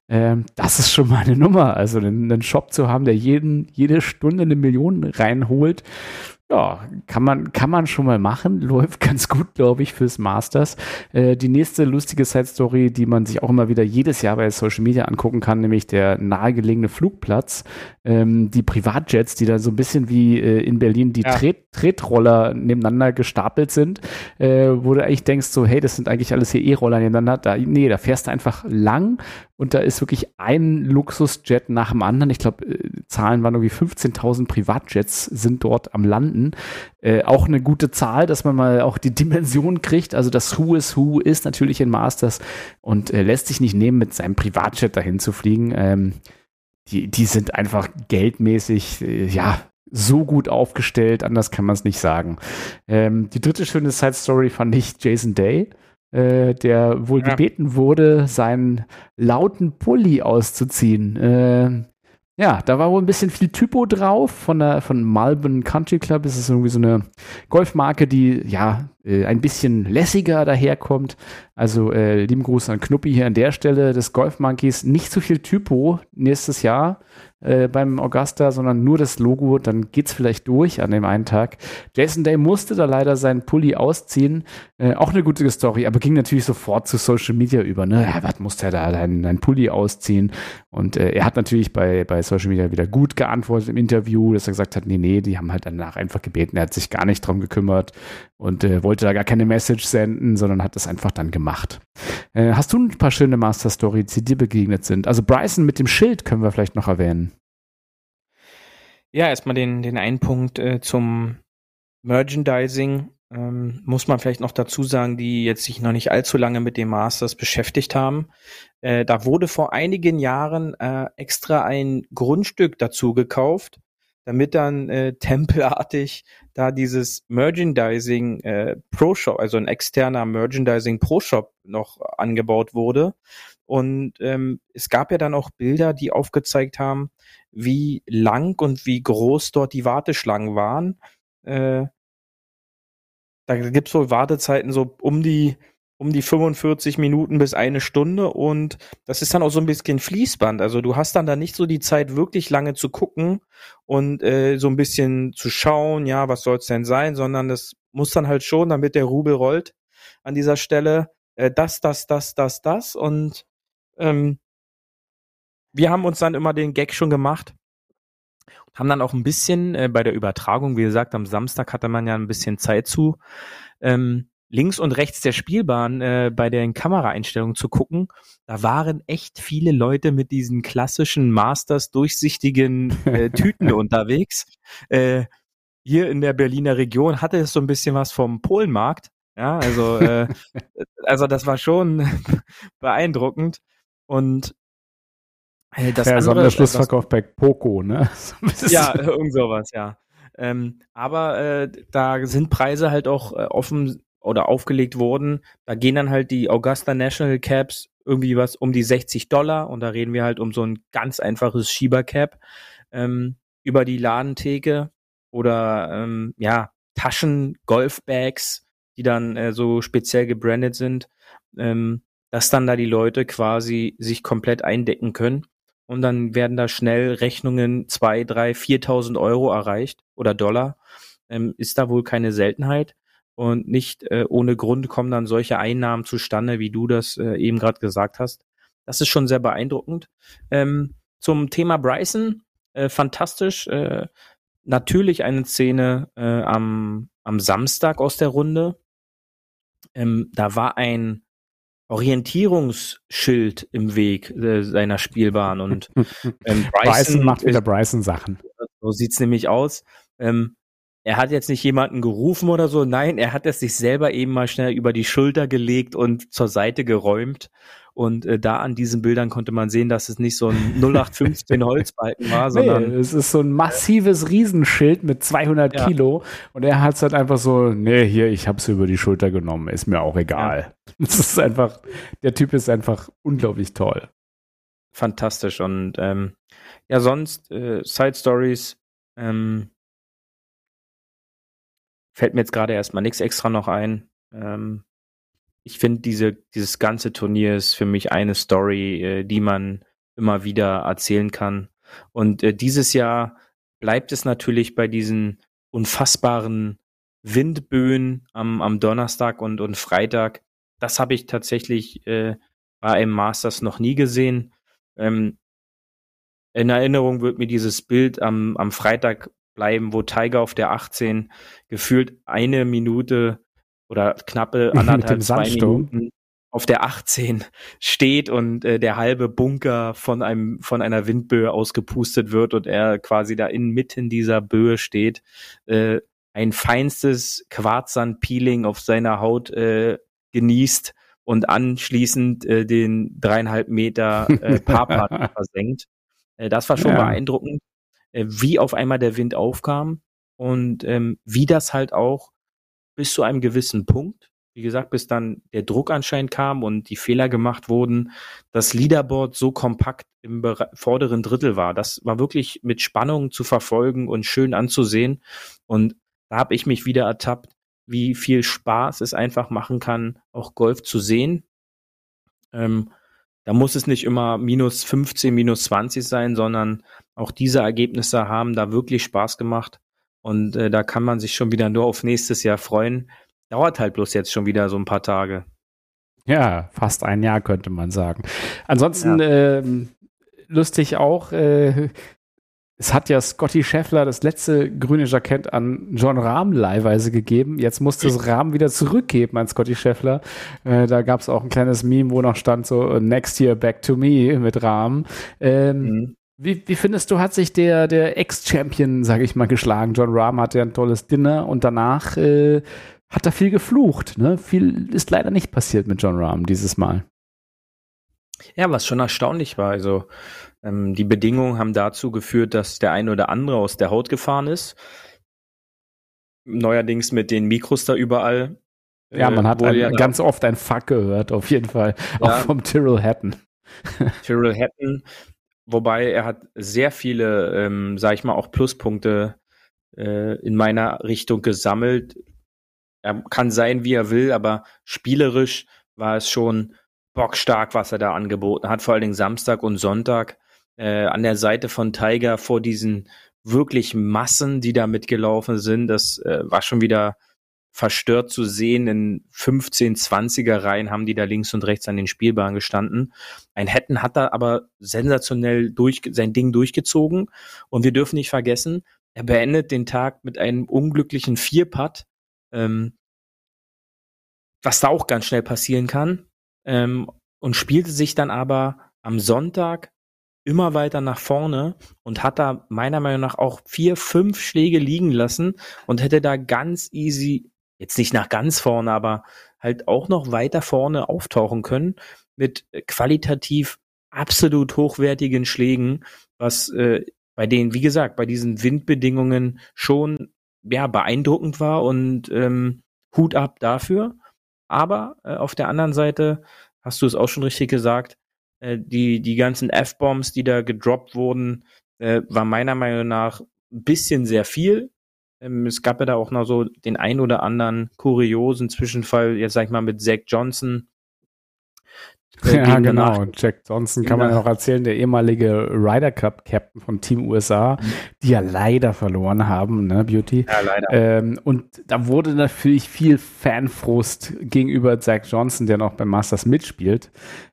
Das ist schon mal eine Nummer. Also einen Shop zu haben, der jede Stunde 1 Million reinholt, ja, kann man schon mal machen. Läuft ganz gut, glaube ich, fürs Masters. Die nächste lustige Side-Story, die man sich auch immer wieder jedes Jahr bei Social Media angucken kann, nämlich der nahegelegene Flugplatz. Die Privatjets, die da so ein bisschen wie in Berlin die Tretroller nebeneinander gestapelt sind, wo du eigentlich denkst so, hey, das sind eigentlich alles hier E-Roller nebeneinander. Da fährst du einfach lang und da ist wirklich ein Luxusjet nach dem anderen. Ich glaube, Zahlen waren irgendwie 15.000 Privatjets sind dort am Landen. Auch eine gute Zahl, dass man mal auch die Dimension kriegt. Also das Who is Who ist natürlich in Masters und lässt sich nicht nehmen, mit seinem Privatjet dahin zu fliegen. Die sind einfach geldmäßig, so gut aufgestellt, anders kann man es nicht sagen. Die dritte schöne Side-Story fand ich Jason Day, der wohl gebeten wurde, seinen lauten Pulli auszuziehen. Da war wohl ein bisschen viel Typo drauf von Malvern Country Club. Es ist irgendwie so eine Golfmarke, die ein bisschen lässiger daherkommt. Also lieben Gruß an Knuppi hier an der Stelle des Golf Monkeys. Nicht so viel Typo nächstes Jahr beim Augusta, sondern nur das Logo. Dann geht's vielleicht durch an dem einen Tag. Jason Day musste da leider seinen Pulli ausziehen. Auch eine gute Story, aber ging natürlich sofort zu Social Media über. Ne? Ja, was musste er da deinen Pulli ausziehen? Und er hat natürlich bei Social Media wieder gut geantwortet im Interview, dass er gesagt hat, nee, die haben halt danach einfach gebeten. Er hat sich gar nicht drum gekümmert und wollte da gar keine Message senden, sondern hat das einfach dann gemacht. Hast du ein paar schöne Master-Stories, die dir begegnet sind? Also Bryson mit dem Schild können wir vielleicht noch erwähnen. Ja, erstmal den einen Punkt zum Merchandising. Muss man vielleicht noch dazu sagen, die jetzt sich noch nicht allzu lange mit dem Masters beschäftigt haben. Da wurde vor einigen Jahren extra ein Grundstück dazu gekauft, damit dann tempelartig da dieses Merchandising Pro-Shop, also ein externer Merchandising Pro-Shop noch angebaut wurde. Und es gab ja dann auch Bilder, die aufgezeigt haben, wie lang und wie groß dort die Warteschlangen waren. Da gibt's wohl Wartezeiten so um die 45 Minuten bis 1 Stunde und das ist dann auch so ein bisschen Fließband. Also du hast dann da nicht so die Zeit, wirklich lange zu gucken und so ein bisschen zu schauen, ja, was soll's denn sein, sondern das muss dann halt schon, damit der Rubel rollt an dieser Stelle, das und wir haben uns dann immer den Gag schon gemacht, haben dann auch ein bisschen bei der Übertragung, wie gesagt, am Samstag hatte man ja ein bisschen Zeit zu, links und rechts der Spielbahn bei den Kameraeinstellungen zu gucken. Da waren echt viele Leute mit diesen klassischen Masters durchsichtigen Tüten unterwegs. Hier in der Berliner Region hatte es so ein bisschen was vom Polenmarkt. Ja, also das war schon beeindruckend. Und das andere, Sonderschlussverkauf bei Poco, ne? Ja, irgend sowas, ja. Aber da sind Preise halt auch offen oder aufgelegt worden. Da gehen dann halt die Augusta National Caps irgendwie was um die $60 und da reden wir halt um so ein ganz einfaches Schiebercap über die Ladentheke oder Taschen, Golfbags, die dann so speziell gebrandet sind, dass dann da die Leute quasi sich komplett eindecken können. Und dann werden da schnell Rechnungen 2.000, 3.000, 4.000 Euro erreicht oder Dollar. Ist da wohl keine Seltenheit. Und nicht ohne Grund kommen dann solche Einnahmen zustande, wie du das eben gerade gesagt hast. Das ist schon sehr beeindruckend. Zum Thema Bryson, fantastisch. Natürlich eine Szene am Samstag aus der Runde. Da war ein Orientierungsschild im Weg seiner Spielbahn und Bryson macht wieder Bryson-Sachen. So sieht's nämlich aus. Er hat jetzt nicht jemanden gerufen oder so, nein, er hat es sich selber eben mal schnell über die Schulter gelegt und zur Seite geräumt. Und da an diesen Bildern konnte man sehen, dass es nicht so ein 0815 Holzbalken war, sondern es ist so ein massives Riesenschild mit 200 Kilo und er hat es halt einfach so, hier, ich hab's über die Schulter genommen, ist mir auch egal. Das ist einfach, der Typ ist einfach unglaublich toll. Fantastisch und sonst Side Stories fällt mir jetzt gerade erstmal nichts extra noch ein. Ich finde, dieses ganze Turnier ist für mich eine Story, die man immer wieder erzählen kann. Und dieses Jahr bleibt es natürlich bei diesen unfassbaren Windböen am Donnerstag und Freitag. Das habe ich tatsächlich bei einem Masters noch nie gesehen. In Erinnerung wird mir dieses Bild am Freitag bleiben, wo Tiger auf der 18 gefühlt eine Minute oder knappe Mit dem anderthalb, 2 Sandsturm. Minuten auf der 18 steht und der halbe Bunker von einer Windböe ausgepustet wird und er quasi da inmitten dieser Böe steht. Ein feinstes Quarzsand-Peeling auf seiner Haut genießt und anschließend den 3,5 Meter Par-Putt versenkt. Das war schon beeindruckend, wie auf einmal der Wind aufkam und wie das halt auch bis zu einem gewissen Punkt, wie gesagt, bis dann der Druck anscheinend kam und die Fehler gemacht wurden, das Leaderboard so kompakt im vorderen Drittel war. Das war wirklich mit Spannung zu verfolgen und schön anzusehen. Und da habe ich mich wieder ertappt, wie viel Spaß es einfach machen kann, auch Golf zu sehen. Da muss es nicht immer minus 15, minus 20 sein, sondern auch diese Ergebnisse haben da wirklich Spaß gemacht. Und da kann man sich schon wieder nur auf nächstes Jahr freuen. Dauert halt bloß jetzt schon wieder so ein paar Tage. Ja, fast ein Jahr könnte man sagen. Ansonsten lustig auch, es hat ja Scotty Scheffler das letzte grüne Jackett an Jon Rahm leihweise gegeben. Jetzt musste es Rahm wieder zurückgeben an Scotty Scheffler. Da gab es auch ein kleines Meme, wo noch stand so Next year back to me mit Rahm. Wie findest du, hat sich der Ex-Champion, sage ich mal, geschlagen? Jon Rahm hatte ja ein tolles Dinner und danach hat er viel geflucht. Ne? Viel ist leider nicht passiert mit Jon Rahm dieses Mal. Ja, was schon erstaunlich war. Also die Bedingungen haben dazu geführt, dass der eine oder andere aus der Haut gefahren ist. Neuerdings mit den Mikros da überall. Ja, man hat ganz oft ein Fuck gehört, auf jeden Fall. Ja. Auch vom Tyrrell Hatton. Tyrrell Hatton, wobei er hat sehr viele, sag ich mal, auch Pluspunkte in meiner Richtung gesammelt. Er kann sein, wie er will, aber spielerisch war es schon bockstark, was er da angeboten hat, vor allen Dingen Samstag und Sonntag an der Seite von Tiger vor diesen wirklich Massen, die da mitgelaufen sind. Das war schon wieder verstört zu sehen. In 15, 20er Reihen haben die da links und rechts an den Spielbahnen gestanden. Ein Hatton hat da aber sensationell sein Ding durchgezogen und wir dürfen nicht vergessen, er beendet den Tag mit einem unglücklichen 4-Putt, was da auch ganz schnell passieren kann, und spielte sich dann aber am Sonntag immer weiter nach vorne und hat da meiner Meinung nach auch 4, 5 Schläge liegen lassen und hätte da ganz easy, jetzt nicht nach ganz vorne, aber halt auch noch weiter vorne auftauchen können mit qualitativ absolut hochwertigen Schlägen, was bei denen, wie gesagt, bei diesen Windbedingungen schon beeindruckend war und Hut ab dafür. Aber auf der anderen Seite hast du es auch schon richtig gesagt, die ganzen F-Bombs, die da gedroppt wurden, war meiner Meinung nach ein bisschen sehr viel. Es gab ja da auch noch so den ein oder anderen kuriosen Zwischenfall, jetzt sag ich mal mit Zach Johnson. Ja, genau. Jack Johnson kann man ja noch erzählen, der ehemalige Ryder Cup Captain von Team USA, die ja leider verloren haben, ne, Beauty. Ja, leider. Und da wurde natürlich viel Fanfrust gegenüber Zach Johnson, der noch beim Masters mitspielt,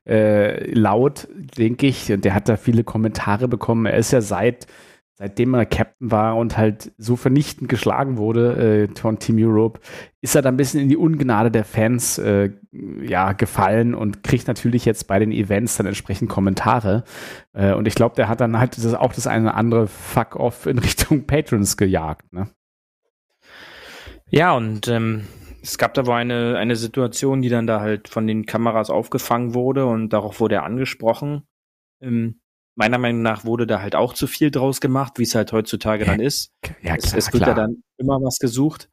laut, denke ich. Und der hat da viele Kommentare bekommen. Er ist ja seitdem er Captain war und halt so vernichtend geschlagen wurde von Team Europe, ist er da ein bisschen in die Ungnade der Fans gefallen und kriegt natürlich jetzt bei den Events dann entsprechend Kommentare. Und ich glaube, der hat dann halt auch das eine oder andere Fuck-Off in Richtung Patrons gejagt. Ne? Ja, und es gab da wohl eine Situation, die dann da halt von den Kameras aufgefangen wurde und darauf wurde er angesprochen. Meiner Meinung nach wurde da halt auch zu viel draus gemacht, wie es halt heutzutage dann ist. Ja, klar, es wird ja dann immer was gesucht.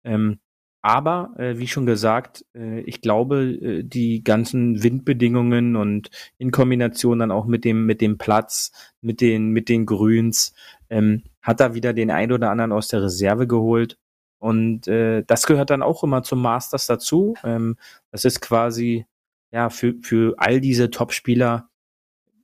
Aber, wie schon gesagt, ich glaube, die ganzen Windbedingungen und in Kombination dann auch mit dem Platz, mit den Grüns, hat er wieder den ein oder anderen aus der Reserve geholt. Und das gehört dann auch immer zum Masters dazu. Das ist quasi ja für all diese Topspieler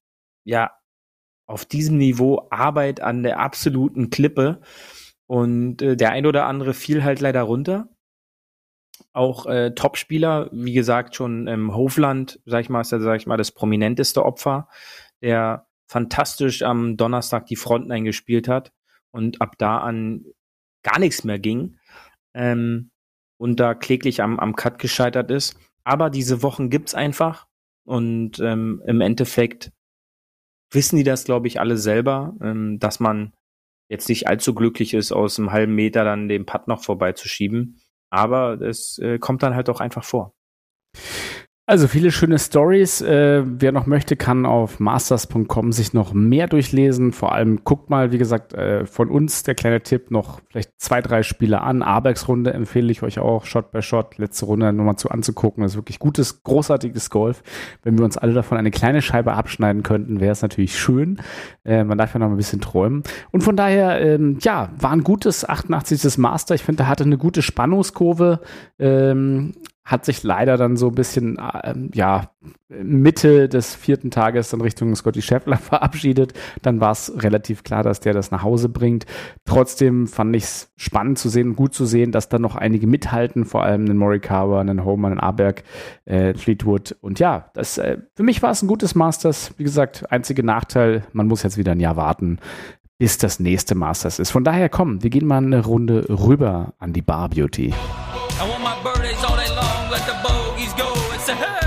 auf diesem Niveau Arbeit an der absoluten Klippe. Und der ein oder andere fiel halt leider runter. Auch Topspieler, wie gesagt, schon Hovland, sag ich mal, ist das prominenteste Opfer, der fantastisch am Donnerstag die Frontline gespielt hat und ab da an gar nichts mehr ging und da kläglich am Cut gescheitert ist. Aber diese Wochen gibt's einfach und im Endeffekt wissen die das, glaube ich, alle selber, dass man jetzt nicht allzu glücklich ist, aus einem halben Meter dann den Putt noch vorbeizuschieben. Aber es kommt dann halt auch einfach vor. Also viele schöne Stories. Wer noch möchte, kann auf masters.com sich noch mehr durchlesen. Vor allem guckt mal, wie gesagt, von uns der kleine Tipp, noch vielleicht 2, 3 Spiele an. Abex-Runde empfehle ich euch auch, Shot by Shot, letzte Runde nochmal anzugucken. Das ist wirklich gutes, großartiges Golf. Wenn wir uns alle davon eine kleine Scheibe abschneiden könnten, wäre es natürlich schön. Man darf ja noch ein bisschen träumen. Und von daher, war ein gutes 88. Master. Ich finde, er hatte eine gute Spannungskurve. Hat sich leider dann so ein bisschen, Mitte des 4. Tages dann Richtung Scottie Scheffler verabschiedet. Dann war es relativ klar, dass der das nach Hause bringt. Trotzdem fand ich es spannend zu sehen und gut zu sehen, dass da noch einige mithalten, vor allem einen Morikawa, einen Homan, einen Aberg, Fleetwood. Und ja, für mich war es ein gutes Masters. Wie gesagt, einziger Nachteil, man muss jetzt wieder ein Jahr warten, bis das nächste Masters ist. Von daher, komm, wir gehen mal eine Runde rüber an die Bar Beauty. I want my birthdays all day long, let the bogeys go, it's a hey!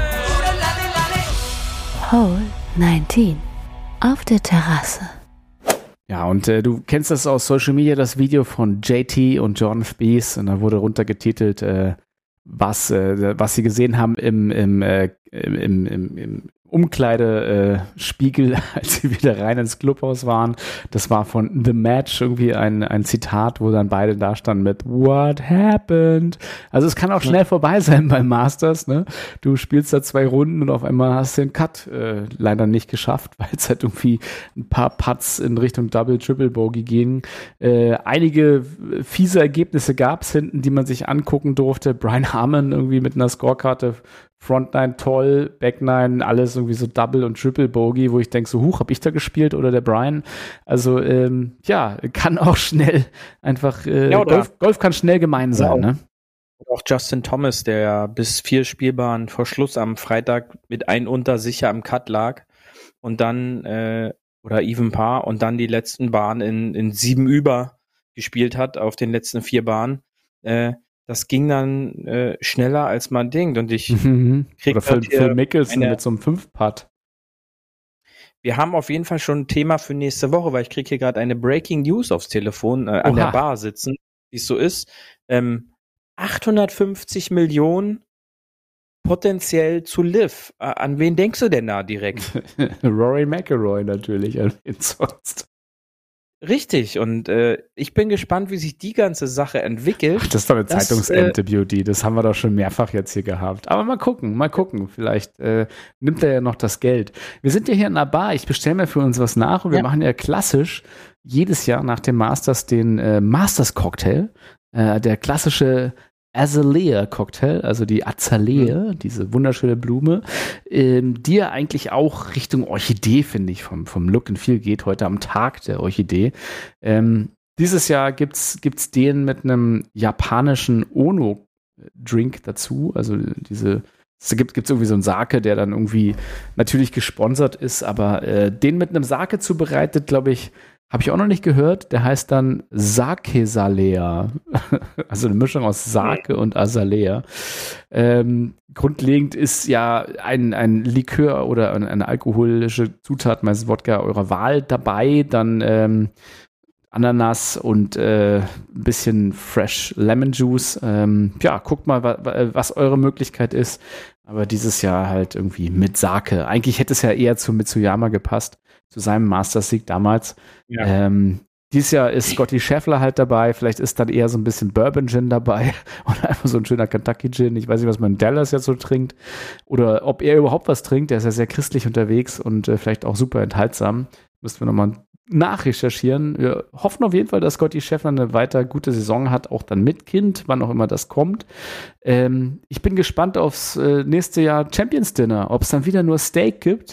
Hole 19 auf der Terrasse. Ja, und du kennst das aus Social Media, das Video von JT und John Spieth, und da wurde runtergetitelt, was sie gesehen haben im Umkleidespiegel, als sie wieder rein ins Clubhaus waren. Das war von The Match irgendwie ein Zitat, wo dann beide da standen mit What happened? Also es kann auch schnell vorbei sein beim Masters, ne? Du spielst da 2 Runden und auf einmal hast du den Cut leider nicht geschafft, weil es halt irgendwie ein paar Putts in Richtung Double, Triple Bogey gingen. Einige fiese Ergebnisse gab es hinten, die man sich angucken durfte. Brian Harman irgendwie mit einer Scorekarte, Frontline toll, Backline, alles irgendwie so Double und Triple Bogey, wo ich denke, so hab ich da gespielt oder der Brian? Also kann auch schnell einfach, Golf kann schnell gemein sein, ne? Auch Justin Thomas, der ja bis 4 Spielbahnen vor Schluss am Freitag mit 1 unter sicher am Cut lag und dann, oder Even Par und dann die letzten Bahnen in 7 über gespielt hat auf den letzten 4 Bahnen, das ging dann schneller, als man denkt. Und ich krieg oder Phil Mickelson mit so einem 5-Putt. Wir haben auf jeden Fall schon ein Thema für nächste Woche, weil ich kriege hier gerade eine Breaking News aufs Telefon an der Bar sitzen, wie es so ist. 850 Millionen potenziell zu Liv. An wen denkst du denn da direkt? Rory McIlroy natürlich, an wen sonst. Richtig, und ich bin gespannt, wie sich die ganze Sache entwickelt. Ach, das ist doch eine Zeitungsente, Beauty. Das haben wir doch schon mehrfach jetzt hier gehabt. Aber mal gucken. Vielleicht nimmt er ja noch das Geld. Wir sind ja hier in einer Bar. Ich bestelle mir für uns was nach und wir machen ja klassisch jedes Jahr nach dem Masters den Masters-Cocktail. Der klassische Azalea-Cocktail, also die Azalea, diese wunderschöne Blume, die ja eigentlich auch Richtung Orchidee, finde ich, vom Look and Feel geht, heute am Tag der Orchidee. Dieses Jahr gibt's den mit einem japanischen Ono-Drink dazu, also es gibt irgendwie so einen Sake, der dann irgendwie natürlich gesponsert ist, aber den mit einem Sake zubereitet, glaube ich, habe ich auch noch nicht gehört. Der heißt dann Sake-Salea. Also eine Mischung aus Sake und Azalea. Grundlegend ist ja ein Likör oder eine alkoholische Zutat, meistens Wodka eurer Wahl dabei. Dann Ananas und ein bisschen Fresh Lemon Juice. Guckt mal, was eure Möglichkeit ist. Aber dieses Jahr halt irgendwie mit Sake. Eigentlich hätte es ja eher zu Mitsuyama gepasst, zu seinem Masters-Sieg damals. Ja. Dieses Jahr ist Scottie Scheffler halt dabei. Vielleicht ist dann eher so ein bisschen Bourbon-Gin dabei oder einfach so ein schöner Kentucky-Gin. Ich weiß nicht, was man in Dallas jetzt so trinkt oder ob er überhaupt was trinkt. Der ist ja sehr christlich unterwegs und vielleicht auch super enthaltsam. Müssten wir nochmal nachrecherchieren. Wir hoffen auf jeden Fall, dass Scottie Scheffler eine weiter gute Saison hat, auch dann mit Kind, wann auch immer das kommt. Ich bin gespannt aufs nächste Jahr Champions Dinner, ob es dann wieder nur Steak gibt.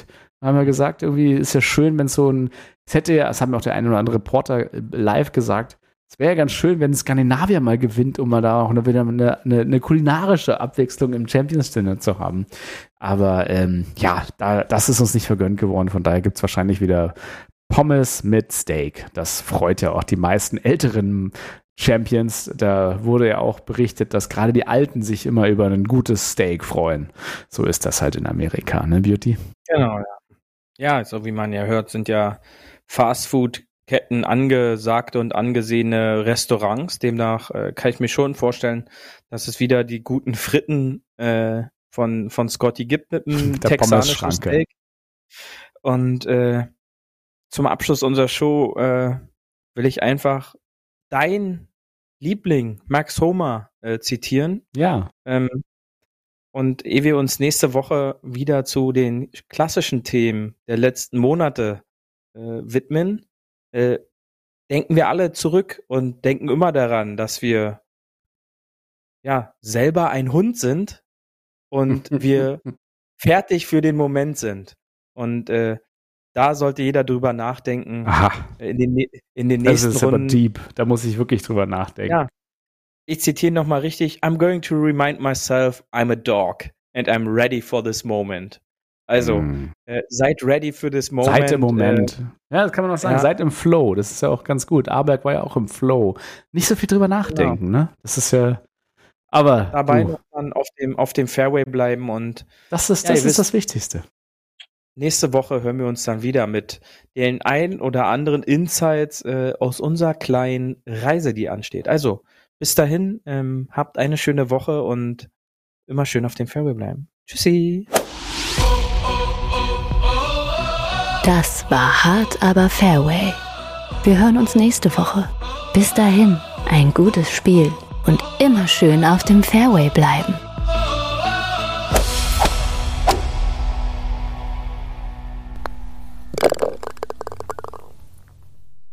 Haben wir gesagt, irgendwie ist ja schön, wenn es so das haben auch der eine oder andere Reporter live gesagt, es wäre ja ganz schön, wenn Skandinavier mal gewinnt, um mal da auch wieder eine kulinarische Abwechslung im Champions Dinner zu haben. Aber das ist uns nicht vergönnt geworden. Von daher gibt es wahrscheinlich wieder Pommes mit Steak. Das freut ja auch die meisten älteren Champions. Da wurde ja auch berichtet, dass gerade die Alten sich immer über ein gutes Steak freuen. So ist das halt in Amerika, ne, Beauty? Genau, ja. Ja, so wie man ja hört, sind ja Fastfood-Ketten angesagte und angesehene Restaurants. Demnach kann ich mir schon vorstellen, dass es wieder die guten Fritten von Scotty gibt mit einem texanischen Steak. Und zum Abschluss unserer Show will ich einfach dein Liebling Max Homer zitieren. Ja. Und ehe wir uns nächste Woche wieder zu den klassischen Themen der letzten Monate widmen, denken wir alle zurück und denken immer daran, dass wir ja selber ein Hund sind und wir fertig für den Moment sind. Und da sollte jeder drüber nachdenken. Aha. In den nächsten Das ist Runden. aber deep. Da muss ich wirklich drüber nachdenken. Ja. Ich zitiere nochmal richtig. I'm going to remind myself I'm a dog and I'm ready for this moment. Also, seid ready für this moment. Seid im Moment. Ja, das kann man auch sagen. Ja. Seid im Flow. Das ist ja auch ganz gut. Aberg war ja auch im Flow. Nicht so viel drüber nachdenken, ne? Das ist ja. Aber dabei noch dann auf dem Fairway bleiben und das ist das Wichtigste. Nächste Woche hören wir uns dann wieder mit den ein oder anderen Insights aus unserer kleinen Reise, die ansteht. Also, bis dahin, habt eine schöne Woche und immer schön auf dem Fairway bleiben. Tschüssi. Das war Hart, aber Fairway. Wir hören uns nächste Woche. Bis dahin, ein gutes Spiel und immer schön auf dem Fairway bleiben.